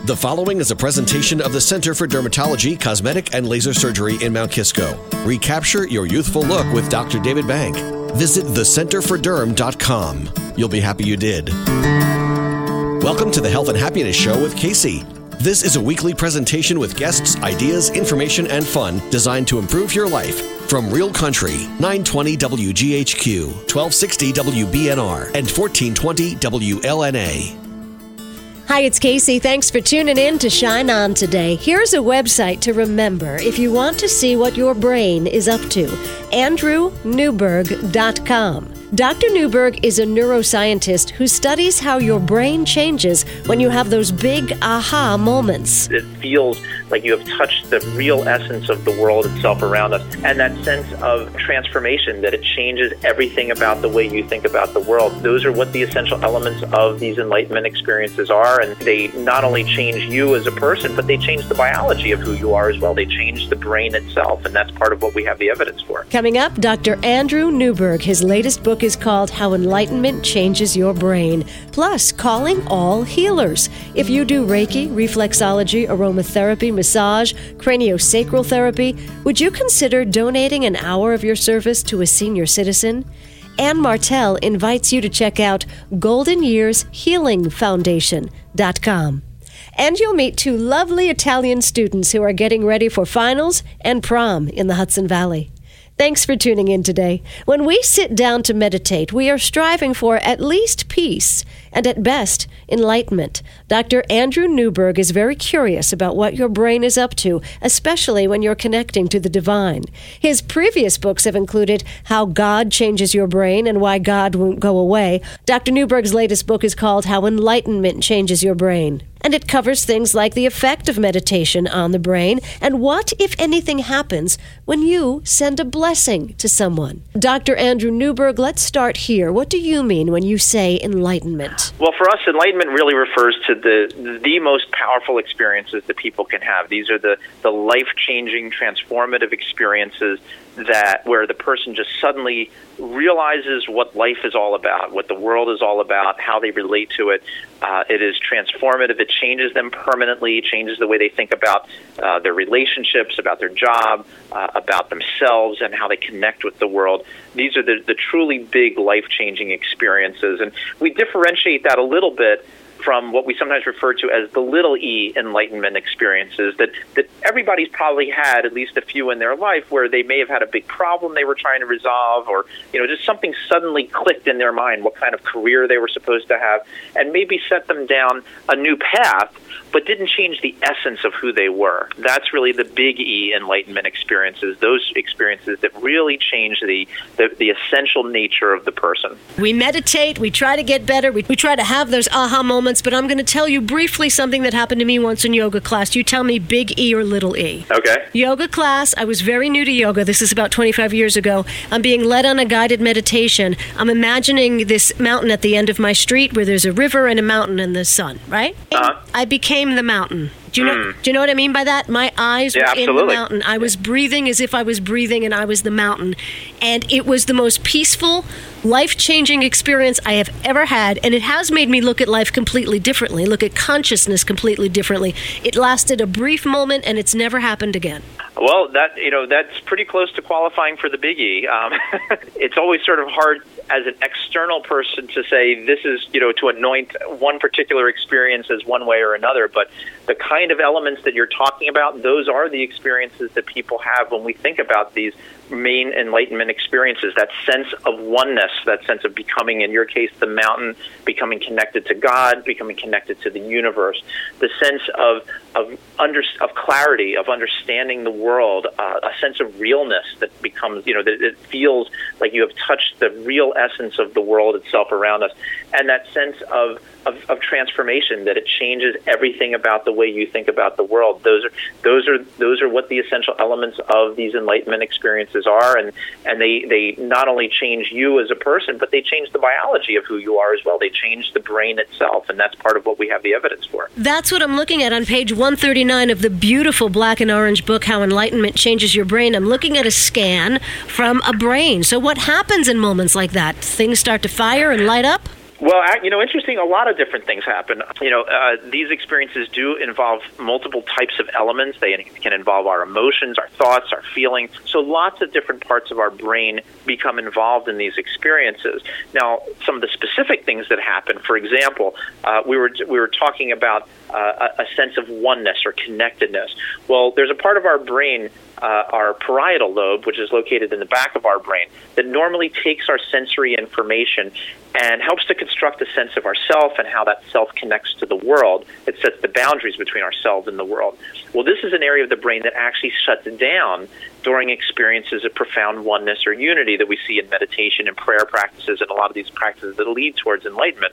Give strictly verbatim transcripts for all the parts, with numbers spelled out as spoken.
The following is a presentation of the Center for Dermatology, Cosmetic, and Laser Surgery in Mount Kisco. Recapture your youthful look with Doctor David Bank. Visit the center for derm dot com. You'll be happy you did. Welcome to the Health and Happiness Show with Casey. This is a weekly presentation with guests, ideas, information, and fun designed to improve your life. From Real Country, nine twenty W G H Q, twelve sixty W B N R, and fourteen twenty W L N A. Hi, it's Casey. Thanks for tuning in to Shine On today. Here's a website to remember if you want to see what your brain is up to. Andrew Newberg dot com. Doctor Newberg is a neuroscientist who studies how your brain changes when you have those big aha moments. It feels like you have touched the real essence of the world itself around us, and that sense of transformation, that it changes everything about the way you think about the world. Those are what the essential elements of these enlightenment experiences are, and they not only change you as a person, but they change the biology of who you are as well. They change the brain itself, and that's part of what we have the evidence for. Coming up, Doctor Andrew Newberg. His latest book is called How Enlightenment Changes Your Brain, plus calling all healers. If you do Reiki, reflexology, aromatherapy, massage, craniosacral therapy, would you consider donating an hour of your service to a senior citizen? Ann Martell invites you to check out golden years healing foundation dot com. And you'll meet two lovely Italian students who are getting ready for finals and prom in the Hudson Valley. Thanks for tuning in today. When we sit down to meditate, we are striving for at least peace and at best, enlightenment. Doctor Andrew Newberg is very curious about what your brain is up to, especially when you're connecting to the divine. His previous books have included How God Changes Your Brain and Why God Won't Go Away. Doctor Newberg's latest book is called How Enlightenment Changes Your Brain. And it covers things like the effect of meditation on the brain and what, if anything, happens when you send a blessing to someone. Doctor Andrew Newberg, let's start here. What do you mean when you say enlightenment? Well, for us, enlightenment really refers to the the most powerful experiences that people can have. These are the, the life-changing, transformative experiences that where the person just suddenly realizes what life is all about, what the world is all about, how they relate to it. Uh, it is transformative. It changes them permanently. It changes the way they think about uh, their relationships, about their job, uh, about themselves, and how they connect with the world. These are the, the truly big life-changing experiences. And we differentiate that a little bit from what we sometimes refer to as the little e enlightenment experiences that, that everybody's probably had at least a few in their life where they may have had a big problem they were trying to resolve, or you know just something suddenly clicked in their mind, what kind of career they were supposed to have, and maybe set them down a new path, but didn't change the essence of who they were. That's really the big E enlightenment experiences, those experiences that really change the, the, the essential nature of the person. We meditate, we try to get better, we, we try to have those aha moments, but I'm going to tell you briefly something that happened to me once in yoga class. You tell me big E or little e. Okay. Yoga class, I was very new to yoga. This is about twenty-five years ago. I'm being led on a guided meditation. I'm imagining this mountain at the end of my street where there's a river and a mountain and the sun, right? Uh-huh. I became the mountain. Do you know? Mm. Do you know what I mean by that? My eyes yeah, were absolutely. in the mountain. I was breathing as if I was breathing, and I was the mountain. And it was the most peaceful, life-changing experience I have ever had, and it has made me look at life completely differently, look at consciousness completely differently. It lasted a brief moment, and it's never happened again. Well, that you know that's pretty close to qualifying for the biggie. Um, it's always sort of hard as an external person to say this is you know to anoint one particular experience as one way or another, but the kind of elements that you're talking about, those are the experiences that people have when we think about these main enlightenment experiences, that sense of oneness, that sense of becoming, in your case, the mountain, becoming connected to God, becoming connected to the universe, the sense of of under, of clarity, of understanding the world, uh, a sense of realness that becomes, you know, that it feels like you have touched the real essence of the world itself around us, and that sense of Of, of transformation, that it changes everything about the way you think about the world. Those are those are those are what the essential elements of these enlightenment experiences are, and and they they not only change you as a person, but they change the biology of who you are as well. They change the brain itself, and that's part of what we have the evidence for. That's what I'm looking at on page one thirty-nine of the beautiful black and orange book, How Enlightenment Changes Your Brain. I'm looking at a scan from a brain. So what happens in moments like that? Things start to fire and light up? Well, you know, interesting, a lot of different things happen. You know, uh, these experiences do involve multiple types of elements. They can involve our emotions, our thoughts, our feelings. So lots of different parts of our brain become involved in these experiences. Now, some of the specific things that happen, for example, uh, we were we were talking about uh, a, a sense of oneness or connectedness. Well, there's a part of our brain, uh, our parietal lobe, which is located in the back of our brain, that normally takes our sensory information and helps to construct a sense of ourself and how that self connects to the world. It sets the boundaries between ourselves and the world. Well, this is an area of the brain that actually shuts down during experiences of profound oneness or unity that we see in meditation and prayer practices and a lot of these practices that lead towards enlightenment.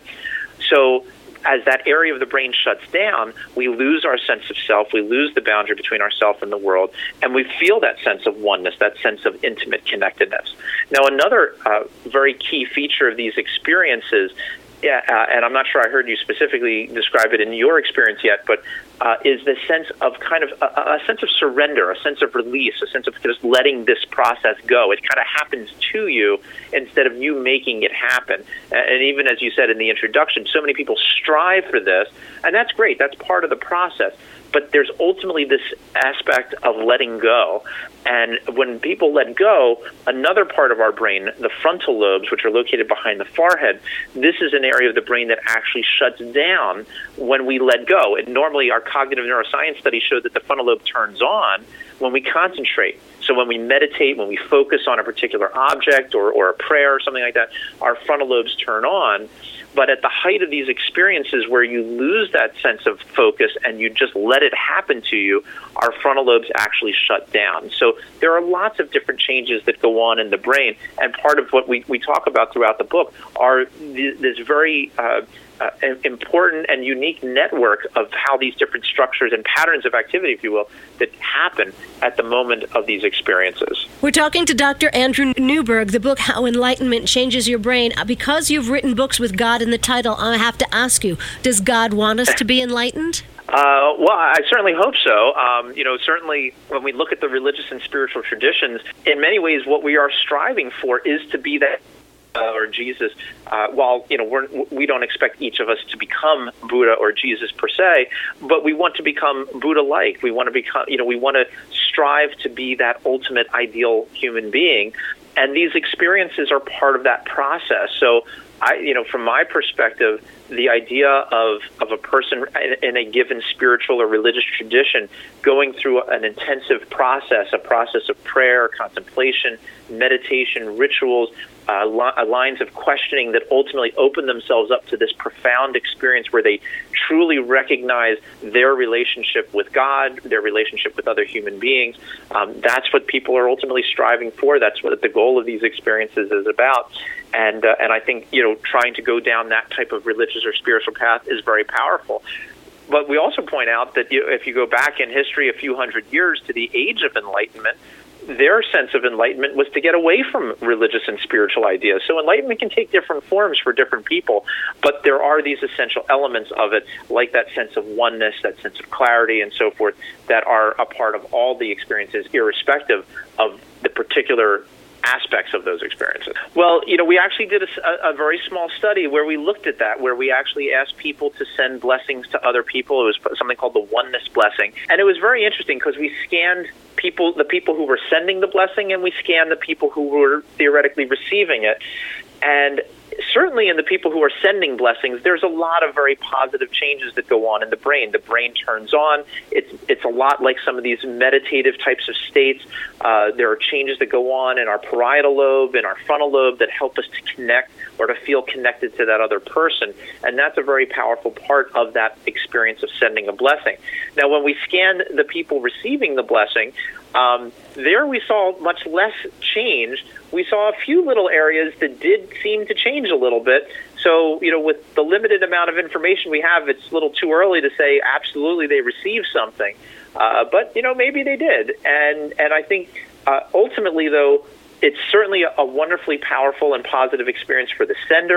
So as that area of the brain shuts down, we lose our sense of self, we lose the boundary between ourselves and the world, and we feel that sense of oneness, that sense of intimate connectedness. Now, another uh, very key feature of these experiences, yeah, uh, and I'm not sure I heard you specifically describe it in your experience yet, but uh, is the sense of kind of a, a sense of surrender, a sense of release, a sense of just letting this process go. It kind of happens to you instead of you making it happen. And even as you said in the introduction, so many people strive for this, and that's great. That's part of the process. But there's ultimately this aspect of letting go. And when people let go, another part of our brain, the frontal lobes, which are located behind the forehead, this is an area of the brain that actually shuts down when we let go. And normally our cognitive neuroscience studies show that the frontal lobe turns on when we concentrate. So when we meditate, when we focus on a particular object or, or a prayer or something like that, our frontal lobes turn on. But at the height of these experiences where you lose that sense of focus and you just let it happen to you, our frontal lobes actually shut down. So there are lots of different changes that go on in the brain. And part of what we, we talk about throughout the book are th- this very uh, uh, important and unique network of how these different structures and patterns of activity, if you will, that happen at the moment of these experiences. We're talking to Doctor Andrew Newberg, the book How Enlightenment Changes Your Brain. Because you've written books with God in the title, I have to ask you, does God want us to be enlightened? Uh, well, I certainly hope so. Um, you know, certainly when we look at the religious and spiritual traditions, in many ways what we are striving for is to be that Uh, or Jesus, uh, while you know we're, we don't expect each of us to become Buddha or Jesus per se, but we want to become Buddha-like. We want to become, you know, we want to strive to be that ultimate ideal human being, and these experiences are part of that process. So, I, you know, from my perspective, the idea of, of a person in a given spiritual or religious tradition going through an intensive process, a process of prayer, contemplation, meditation, rituals, uh, li- lines of questioning that ultimately open themselves up to this profound experience where they truly recognize their relationship with God, their relationship with other human beings. Um, that's what people are ultimately striving for. That's what the goal of these experiences is about. And uh, and I think, you know, trying to go down that type of religious or spiritual path is very powerful. But we also point out that you, if you go back in history a few hundred years to the Age of Enlightenment, their sense of enlightenment was to get away from religious and spiritual ideas. So enlightenment can take different forms for different people, but there are these essential elements of it, like that sense of oneness, that sense of clarity, and so forth, that are a part of all the experiences, irrespective of the particular aspects of those experiences. Well, you know, we actually did a, a very small study where we looked at that, where we actually asked people to send blessings to other people. It was something called the oneness blessing. And it was very interesting because we scanned people, the people who were sending the blessing, and we scanned the people who were theoretically receiving it. And certainly in the people who are sending blessings, there's a lot of very positive changes that go on in the brain. The brain turns on. It's it's a lot like some of these meditative types of states. Uh, there are changes that go on in our parietal lobe and our frontal lobe that help us to connect or to feel connected to that other person. And that's a very powerful part of that experience of sending a blessing. Now, when we scanned the people receiving the blessing, um, there we saw much less change. We saw a few little areas that did seem to change a little bit. So, you know, with the limited amount of information we have, it's a little too early to say absolutely they received something. Uh, but, you know, maybe they did. And and I think uh, ultimately, though, it's certainly a, a wonderfully powerful and positive experience for the sender.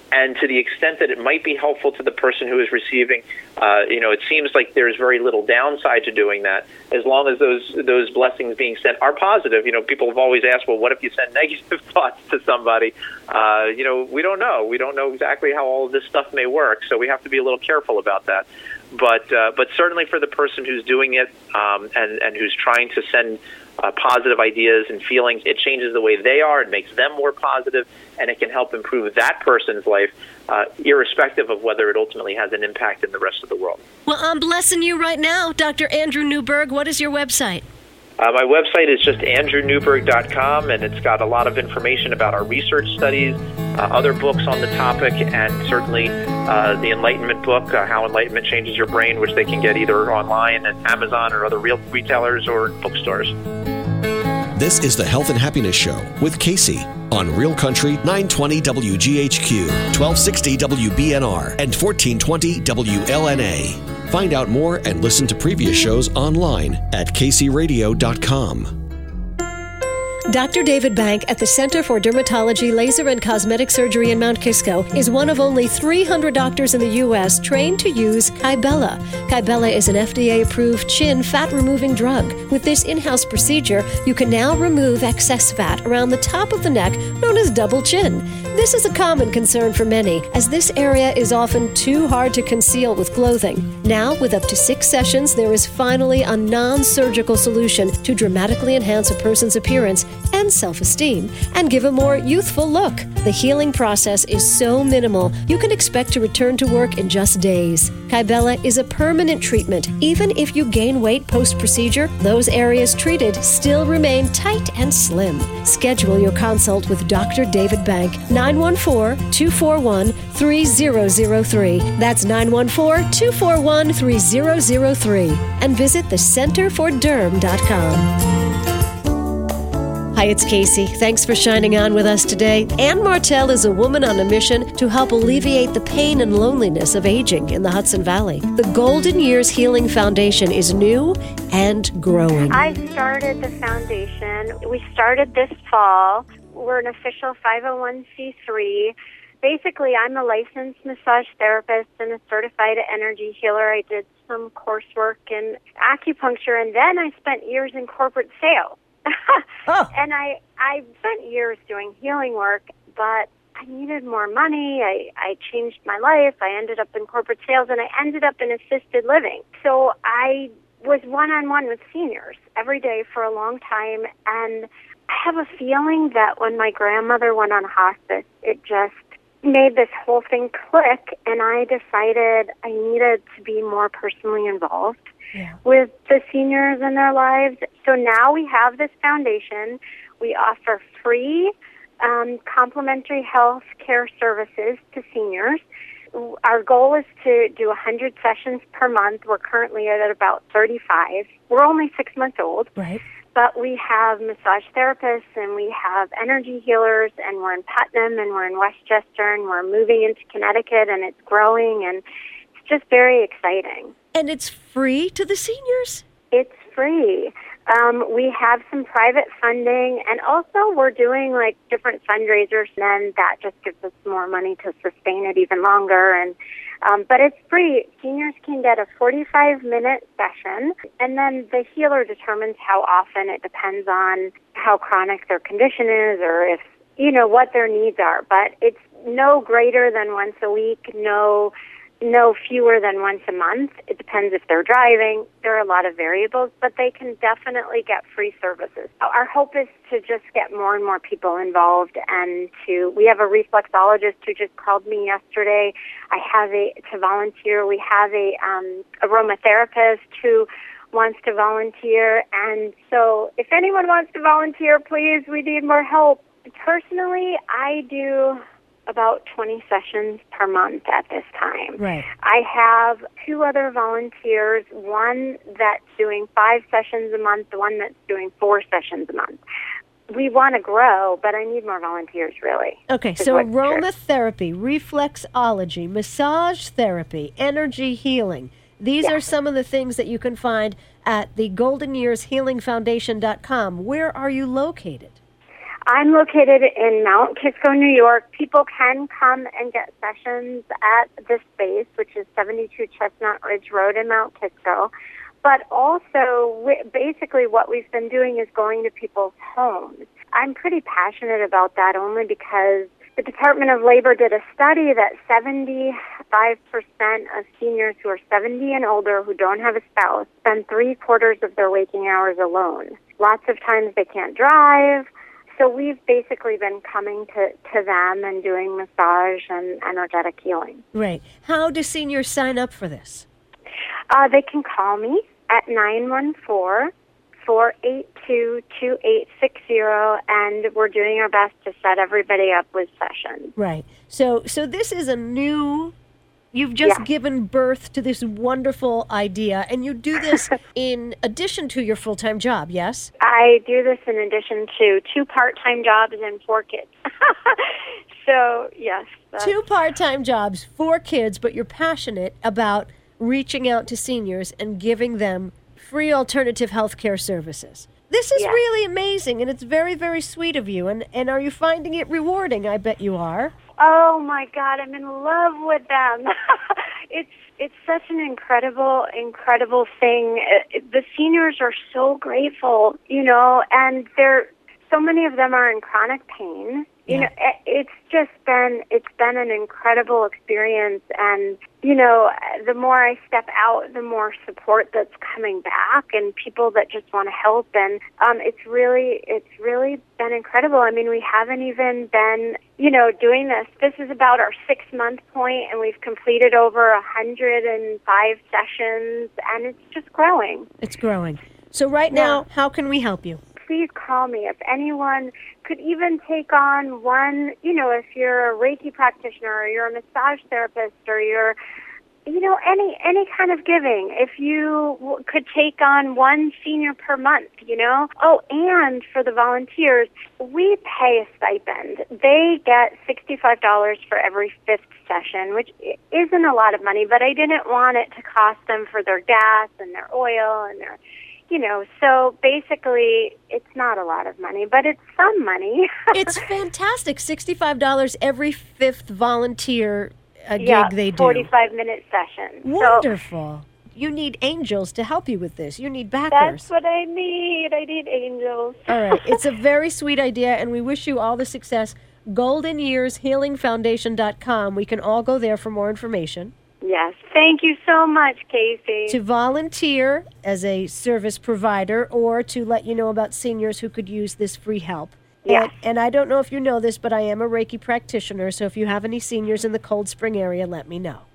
And to the extent that it might be helpful to the person who is receiving, uh, you know, it seems like there's very little downside to doing that, as long as those those blessings being sent are positive. You know, people have always asked, well, what if you send negative thoughts to somebody? Uh, you know, we don't know. We don't know exactly how all of this stuff may work, so we have to be a little careful about that. But uh, but certainly for the person who's doing it um, and, and who's trying to send uh, positive ideas and feelings, it changes the way they are. It makes them more positive, and it can help improve that person's life, uh, irrespective of whether it ultimately has an impact in the rest of the world. Well, I'm blessing you right now, Doctor Andrew Newberg. What is your website? Uh, my website is just andrew newberg dot com, and it's got a lot of information about our research studies, uh, other books on the topic, and certainly uh, the Enlightenment book, uh, How Enlightenment Changes Your Brain, which they can get either online at Amazon or other real retailers or bookstores. This is the Health and Happiness Show with Casey on Real Country nine twenty W G H Q, twelve sixty W B N R, and fourteen twenty W L N A. Find out more and listen to previous shows online at casey radio dot com. Doctor David Bank at the Center for Dermatology, Laser and Cosmetic Surgery in Mount Kisco is one of only three hundred doctors in the U S trained to use Kybella. Kybella is an F D A-approved chin fat-removing drug. With this in-house procedure, you can now remove excess fat around the top of the neck, known as double chin. This is a common concern for many, as this area is often too hard to conceal with clothing. Now, with up to six sessions, there is finally a non-surgical solution to dramatically enhance a person's appearance and self-esteem, and give a more youthful look. The healing process is so minimal, you can expect to return to work in just days. Kybella is a permanent treatment. Even if you gain weight post-procedure, those areas treated still remain tight and slim. Schedule your consult with Doctor David Bank, nine one four, two four one, three zero zero three. That's nine one four, two four one, three zero zero three. And visit the center for derm dot com. Hi, it's Casey. Thanks for shining on with us today. Ann Martell is a woman on a mission to help alleviate the pain and loneliness of aging in the Hudson Valley. The Golden Years Healing Foundation is new and growing. I started the foundation. We started this fall. We're an official five oh one c three. Basically, I'm a licensed massage therapist and a certified energy healer. I did some coursework in acupuncture, and then I spent years in corporate sales. Oh. And I, I spent years doing healing work, but I needed more money. I, I changed my life. I ended up in corporate sales, and I ended up in assisted living. So I was one-on-one with seniors every day for a long time, and I have a feeling that when my grandmother went on hospice, it just made this whole thing click, and I decided I needed to be more personally involved. Yeah. With the seniors in their lives. So now we have this foundation. We offer free um, complimentary health care services to seniors. Our goal is to do one hundred sessions per month. We're currently at about thirty-five. We're only six months old. Right. But we have massage therapists, and we have energy healers, and we're in Putnam, and we're in Westchester, and we're moving into Connecticut, and it's growing, and it's just very exciting. And it's free to the seniors? It's free. Um, we have some private funding, and also we're doing like different fundraisers, and that just gives us more money to sustain it even longer. And um, but it's free. Seniors can get a forty-five minute session, and then the healer determines how often. It depends on how chronic their condition is, or if, you know, what their needs are. But it's no greater than once a week, no no fewer than once a month. It depends if they're driving. There are a lot of variables, but they can definitely get free services. Our hope is to just get more and more people involved, and to, we have a reflexologist who just called me yesterday. I have a, to volunteer. We have a um, aromatherapist who wants to volunteer, and so if anyone wants to volunteer, please, we need more help. Personally, I do about twenty sessions per month at this time. Right. I have two other volunteers, one that's doing five sessions a month, the one that's doing four sessions a month. We want to grow, but I need more volunteers, really. Okay, so aromatherapy, reflexology, massage therapy, energy healing. These yeah. are some of the things that you can find at the golden years healing foundation dot com. Where are you located? I'm located in Mount Kisco, New York. People can come and get sessions at this space, which is seventy-two Chestnut Ridge Road in Mount Kisco. But also, we, basically what we've been doing is going to people's homes. I'm pretty passionate about that only because the Department of Labor did a study that seventy-five percent of seniors who are seventy and older who don't have a spouse spend three quarters of their waking hours alone. Lots of times they can't drive. So we've basically been coming to, to them and doing massage and energetic healing. Right. How do seniors sign up for this? Uh, they can call me at nine one four, four eight two, two eight six zero, and we're doing our best to set everybody up with sessions. Right. So so this is a new... You've just Yeah. given birth to this wonderful idea, and you do this in addition to your full-time job, yes? I do this in addition to two part-time jobs and four kids. So, yes. that's- Two part-time jobs, four kids, but you're passionate about reaching out to seniors and giving them free alternative health care services. This is Yeah. really amazing, and it's very, very sweet of you. And, and are you finding it rewarding? I bet you are. Oh my God, I'm in love with them. it's it's such an incredible, incredible thing. Uh, The seniors are so grateful, you know, and they're so many of them are in chronic pain. You Yeah. know, it- it's just been it's been an incredible experience, and you know, the more I step out, the more support that's coming back, and people that just want to help, and um, it's really it's really been incredible. I mean, we haven't even been you know doing this. This is about our six month point, and we've completed over a hundred and five sessions, and it's just growing. It's growing. So right Yeah. now, how can we help you? Please call me. If anyone could even take on one, you know, if you're a Reiki practitioner or you're a massage therapist or you're, you know, any any kind of giving, if you w- could take on one senior per month, you know. Oh, and for the volunteers, we pay a stipend. They get sixty-five dollars for every fifth session, which i- isn't a lot of money, but I didn't want it to cost them for their gas and their oil and their... You know, so basically, it's not a lot of money, but it's some money. It's fantastic. sixty-five dollars every fifth volunteer uh, gig yeah, they do. forty-five minute session. So Wonderful. You need angels to help you with this. You need backers. that's what I need. I need angels. All right. It's a very sweet idea, and we wish you all the success. golden years healing foundation dot com. We can all go there for more information. Yes. Thank you so much, Casey. To volunteer as a service provider or to let you know about seniors who could use this free help. Yes. And, and I don't know if you know this, but I am a Reiki practitioner, so if you have any seniors in the Cold Spring area, let me know.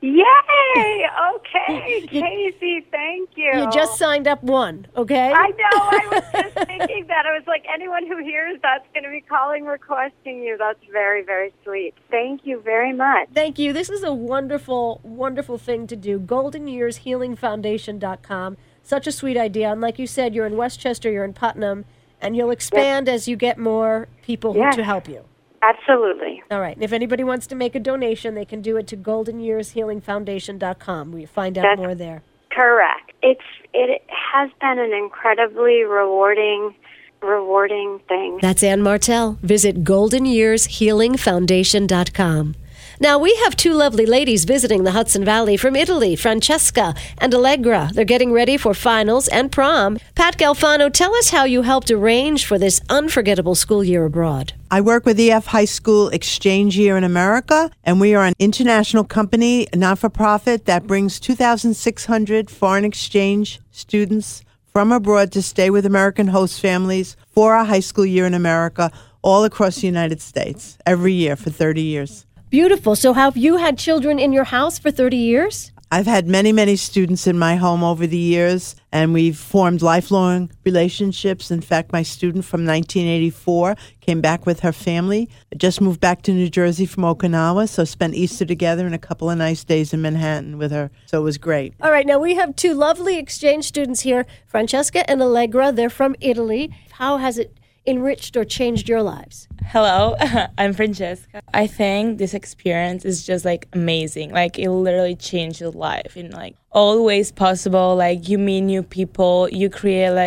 Yay! Okay, You- Casey, thank you. You just signed up one, okay? I know. I was just thinking that. I was like, anyone who hears that's going to be calling requesting you. That's very, very sweet. Thank you very much. Thank you. This is a wonderful, wonderful thing to do. golden years healing foundation dot com. Such a sweet idea. And like you said, you're in Westchester, you're in Putnam, and you'll expand as you get more people who, Yes. to help you. Absolutely. All right. And if anybody wants to make a donation, they can do it to golden years healing foundation dot com. We find out That's more there. Correct. It's it has been an incredibly rewarding, rewarding thing. That's Ann Martell. Visit golden years healing foundation dot com. Now, we have two lovely ladies visiting the Hudson Valley from Italy, Francesca and Allegra. They're getting ready for finals and prom. Pat Galfano, tell us how you helped arrange for this unforgettable school year abroad. I work with E F High School Exchange Year in America, and we are an international company, not-for-profit, that brings two thousand six hundred foreign exchange students from abroad to stay with American host families for our high school year in America all across the United States every year for thirty years. Beautiful. So have you had children in your house for thirty years? I've had many, many students in my home over the years, and we've formed lifelong relationships. In fact, my student from nineteen eighty-four came back with her family, just moved back to New Jersey from Okinawa, so spent Easter together and a couple of nice days in Manhattan with her. So it was great. All right. Now, we have two lovely exchange students here, Francesca and Allegra. They're from Italy. How has it enriched or changed your lives? Hello, I'm Francesca. I think this experience is just like amazing. Like it literally changed your life in like all ways possible. Like you meet new people, you create like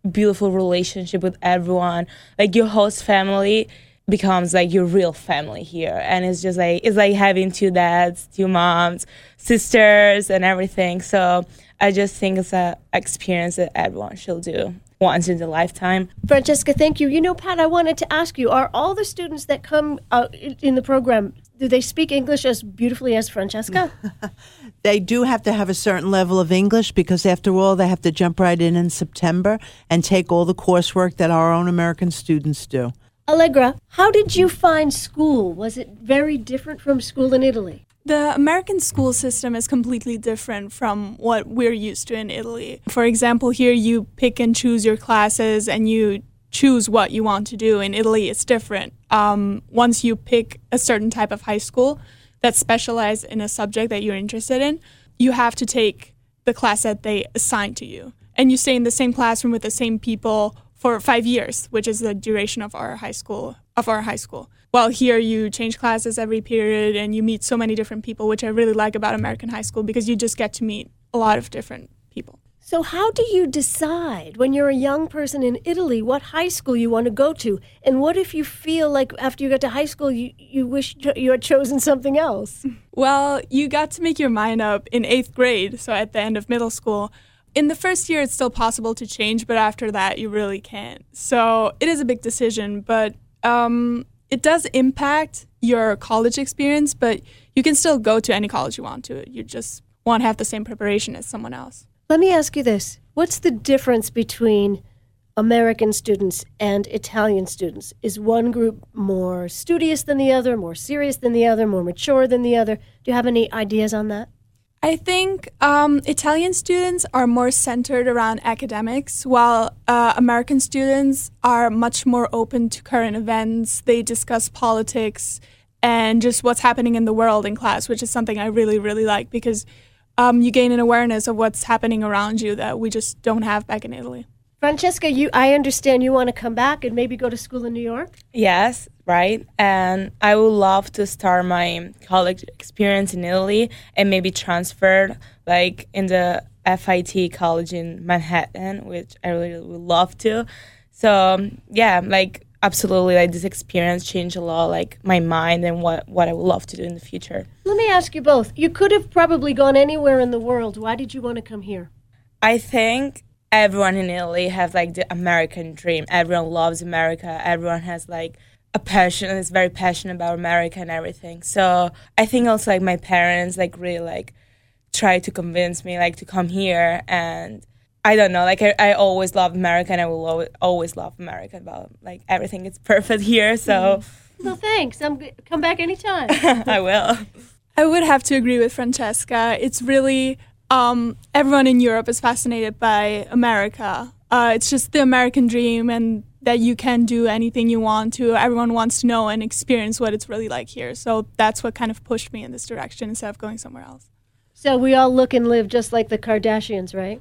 beautiful relationship with everyone. Like your host family becomes like your real family here, and it's just like it's like having two dads, two moms, sisters, and everything. So I just think it's an experience that everyone should do once in a lifetime. Francesca, thank you. You know, Pat, I wanted to ask you, are all the students that come uh, in the program, do they speak English as beautifully as Francesca? They do have to have a certain level of English because, after all, they have to jump right in in September and take all the coursework that our own American students do. Allegra, how did you find school? Was it very different from school in Italy? The American school system is completely different from what we're used to in Italy. For example, here you pick and choose your classes and you choose what you want to do. In Italy, it's different. Um, once you pick a certain type of high school that specializes in a subject that you're interested in, you have to take the class that they assign to you. And you stay in the same classroom with the same people for five years, which is the duration of our high school. Of our high school. While here you change classes every period and you meet so many different people, which I really like about American high school because you just get to meet a lot of different people. So how do you decide when you're a young person in Italy what high school you want to go to? And what if you feel like after you get to high school you, you wish you had chosen something else? Well, you got to make your mind up in eighth grade, so at the end of middle school. In the first year, it's still possible to change, but after that, you really can't. So it is a big decision, but Um, it does impact your college experience, but you can still go to any college you want to. You just won't have the same preparation as someone else. Let me ask you this. What's the difference between American students and Italian students? Is one group more studious than the other, more serious than the other, more mature than the other? Do you have any ideas on that? I think um, Italian students are more centered around academics, while uh, American students are much more open to current events. They discuss politics and just what's happening in the world in class, which is something I really, really like because um, you gain an awareness of what's happening around you that we just don't have back in Italy. Francesca, you, I understand you want to come back and maybe go to school in New York? Yes, right. And I would love to start my college experience in Italy and maybe transfer like in the F I T college in Manhattan, which I really would love to. So yeah, like absolutely, like this experience changed a lot, like my mind and what, what I would love to do in the future. Let me ask you both. You could have probably gone anywhere in the world. Why did you want to come here? I think everyone in Italy has like the American dream. Everyone loves America. Everyone has like a passion, is very passionate about America and everything. So I think also like my parents like really like try to convince me like to come here. And I don't know, like I, I always love America and I will always, always love America. About like everything is perfect here. So mm-hmm. Well, thanks. I'm g- come back anytime. I will. I would have to agree with Francesca. It's really Um, everyone in Europe is fascinated by America. Uh, it's just the American dream and that you can do anything you want to. Everyone wants to know and experience what it's really like here. So that's what kind of pushed me in this direction instead of going somewhere else. So we all look and live just like the Kardashians, right?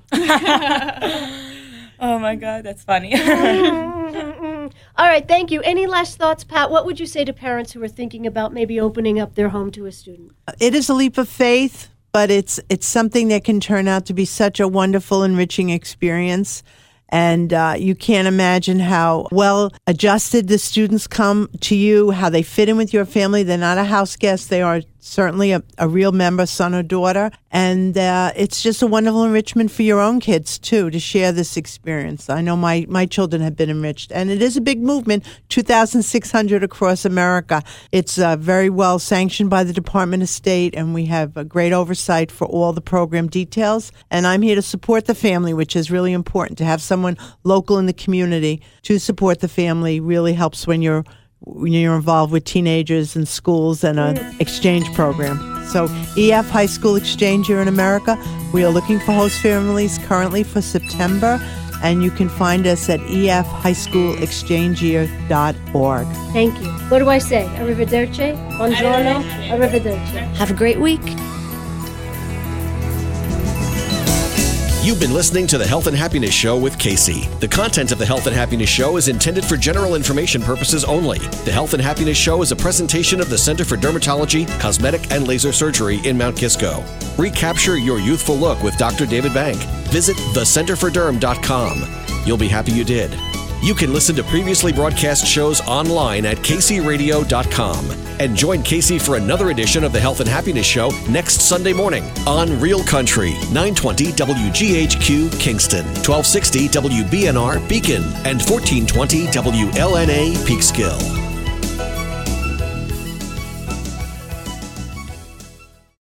Oh my God, that's funny. All right, thank you. Any last thoughts, Pat? What would you say to parents who are thinking about maybe opening up their home to a student? It is a leap of faith. But it's it's something that can turn out to be such a wonderful, enriching experience. And uh, you can't imagine how well adjusted the students come to you, how they fit in with your family. They're not a house guest. They are certainly a, a real member, son or daughter. And uh, it's just a wonderful enrichment for your own kids, too, to share this experience. I know my, my children have been enriched. And it is a big movement, two thousand six hundred across America. It's uh, very well sanctioned by the Department of State, and we have a great oversight for all the program details. And I'm here to support the family, which is really important. To have someone local in the community to support the family really helps when you're when you're involved with teenagers and schools and an exchange program. So E F High School Exchange here in America, we are looking for host families currently for September, and you can find us at e f high school exchange year dot org. Thank you. What do I say? Arrivederci? Buongiorno? Arrivederci. Have a great week. You've been listening to the Health and Happiness Show with Casey. The content of the Health and Happiness Show is intended for general information purposes only. The Health and Happiness Show is a presentation of the Center for Dermatology, Cosmetic, and Laser Surgery in Mount Kisco. Recapture your youthful look with Doctor David Bank. Visit the center for derm dot com. You'll be happy you did. You can listen to previously broadcast shows online at K C radio dot com. And join Casey for another edition of the Health and Happiness Show next Sunday morning on Real Country, nine twenty W G H Q Kingston, twelve sixty W B N R Beacon, and fourteen twenty W L N A Peekskill.